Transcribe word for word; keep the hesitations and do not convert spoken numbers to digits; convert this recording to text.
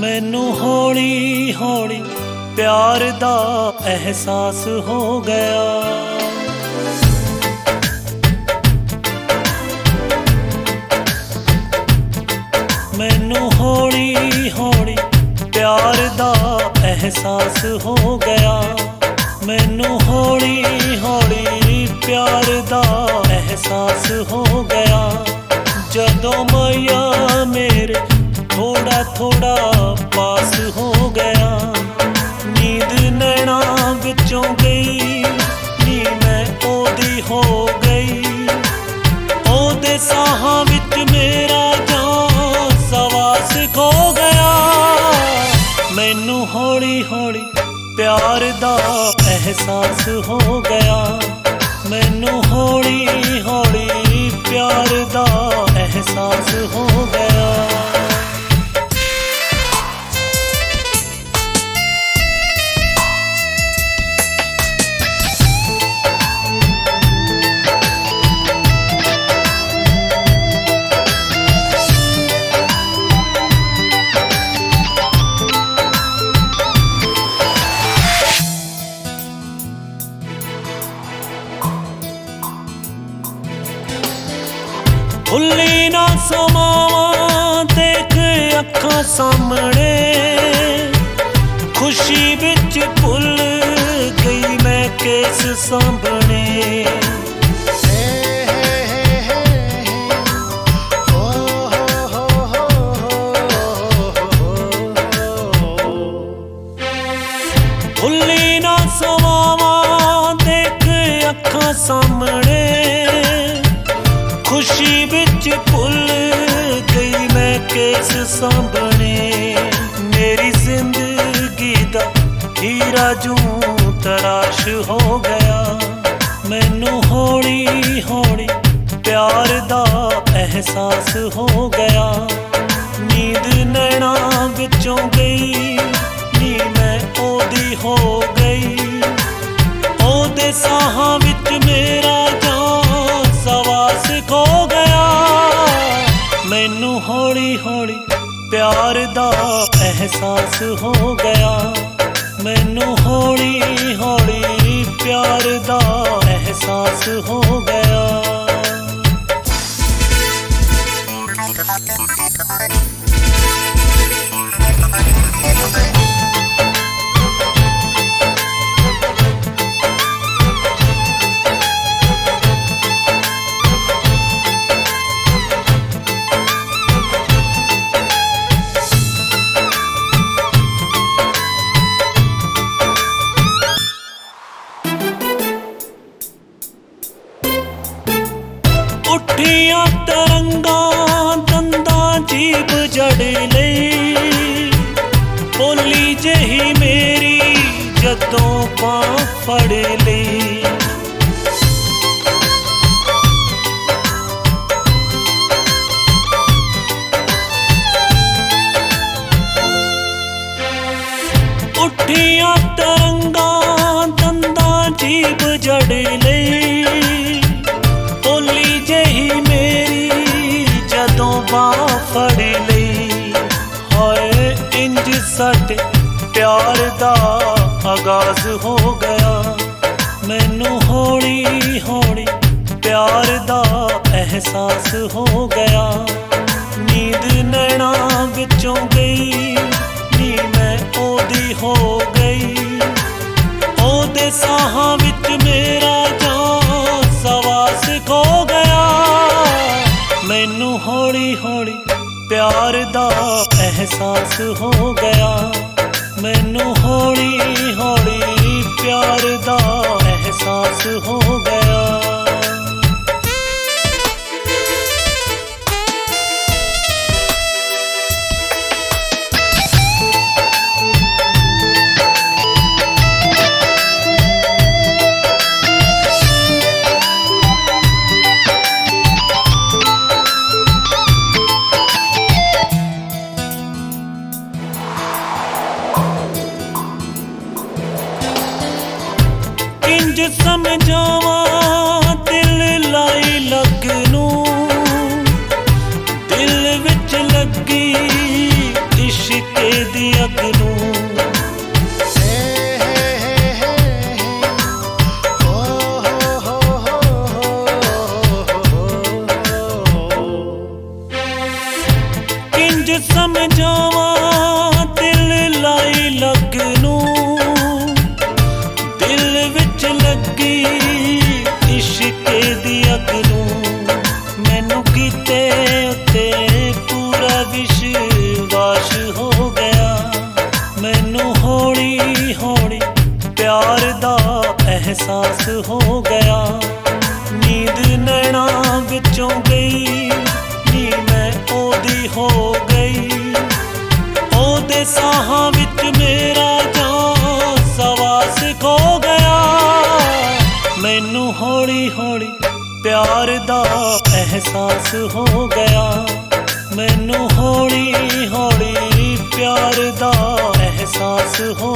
मैनू हौली हौली प्यार दा एहसास हो गया। मैनू हौली हौली प्यार दा एहसास हो गया। मैनू हौली हौली प्यार दा एहसास हो गया। जदों मैया मेरे थोड़ा थोड़ा पास हो गया। नींद नैना विचों गई नी मैं ओदी हो गई। ओदे साहां विच मेरा जान सवास खो गया। मैनू हौली हौली प्यार दा एहसास हो गया। मैनू हौली हौली प्यार दा एहसास हो गया। भुल्ली ना समावां देख अखां सामने। खुशी विच भुल गई मैं केस सांभने। भुल्ली ना समावां देख अखां सामने। खुशी विच भुल गई मैं केस सांभने। मेरी जिंदगी दा हीरा जूं तराश हो गया। मैनू हौली हौली प्यार दा एहसास हो गया। नींद नैना विचों गई नी मैं ओदी हो गई। ओदे साहां विच मेरा जान सवास खो गया। मैनू हौली हौली प्यार दा एहसास हो गया। मैनू हौली हौली प्यार दा एहसास हो गया। उठियां तरंगां दंदां जीभ जड़ लई। बोली जही मेरी जदों बांह फड़ लई। उठियां तरंगां दंदां जीभ जड़ लई। बोली जही मेरी जदों बांह फड़ लई। हाय इंज साडे प्यार दा आगाज हो गया। मैनू हौली हौली प्यार दा एहसास हो गया। नींद नैना विचों गई नी मैं ओदी हो गई। ओदे साहां विच मेरा जान सवास खो गया। मैनू हौली हौली प्यार दा एहसास हो गया। मैनू हौली हौली प्यार दा एहसास हो गया। इंज समझावां मैं जावा दिल लाई लगनू, दिल विच लगी इश्के दी अगनू। मैनू कीते उत्ते पूरा विश्वास हो गया, मैनू हौली हौली प्यार दा एहसास हो गया। नींद नैना विचों गई नी मैं ओदी हो गई, ओदे साहां विच मेरा जान सवास खो गया। मैनू हौली हौली प्यार दा एहसास हो गया, मैनू हौली हौली प्यार दा एहसास हो